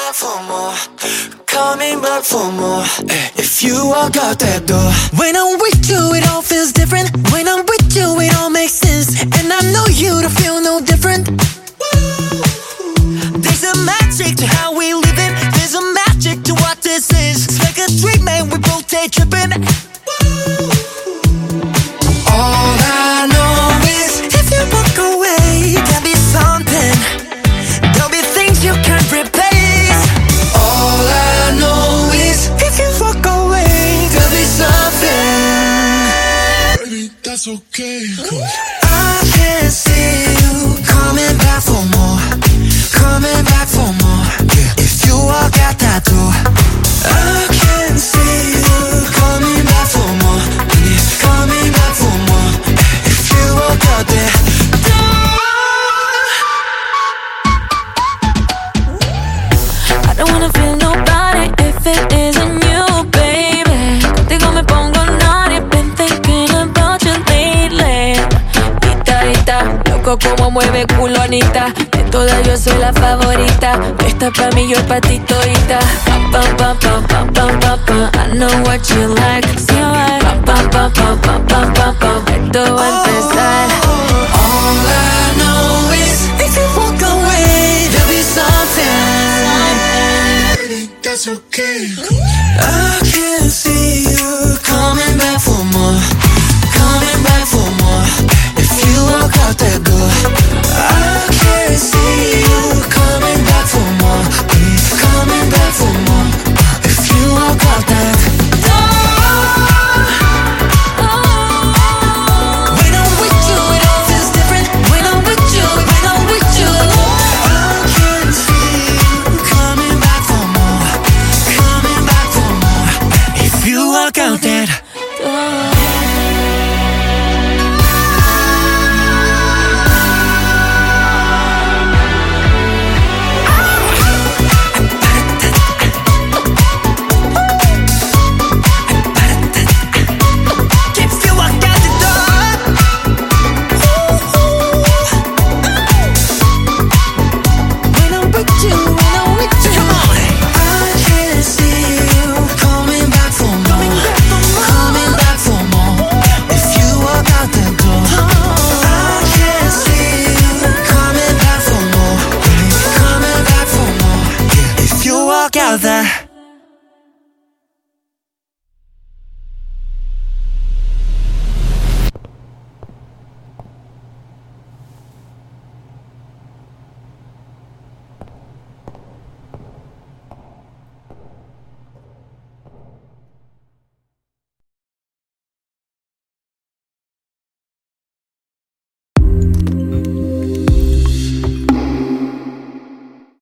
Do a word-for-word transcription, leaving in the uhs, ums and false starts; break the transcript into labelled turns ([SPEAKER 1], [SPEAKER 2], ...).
[SPEAKER 1] back for more, coming back for more. If you walk out that door, when I'm with you, it all feels different. When I'm with you, it all makes sense. And I know you to feel no different. There's a magic to how we live it. There's a magic to what this is. It's like a dream and we both take tripping. All I know is if you walk away, there'll be something. There'll be things you can't replace. All I know is if you walk away, there'll be something.
[SPEAKER 2] Baby, that's okay.
[SPEAKER 1] I can see you coming back for more, coming back for more. If you walk out that door, I can see you coming back for more, coming back for more. If you walk out that door,
[SPEAKER 3] I don't wanna feel nobody if it isn't you, baby. Contigo me pongo naughty, been thinking about you lately. Ita, ita, loco como mueve culo Anita. De todas yo soy la favorita. Esta pa' mí, yo pa' ti todita. Pam, pam, pam, pam, pam, pam, pam, pam. I know what you like. Sí, right. Pam, pam, pam, pam, pam, pam, pam, pam. Esto va a empezar.
[SPEAKER 1] all I know is if you walk away, there'll be something.
[SPEAKER 2] Baby, that's okay.
[SPEAKER 1] I can see you coming back for more, coming back for more. If you walk out that door, I can see you coming back for more, coming back for more. If you walk out that door, when I'm with you, it all feels different. When I'm with you, when I'm with you, I can see you coming back for more, coming back for more. If you walk out that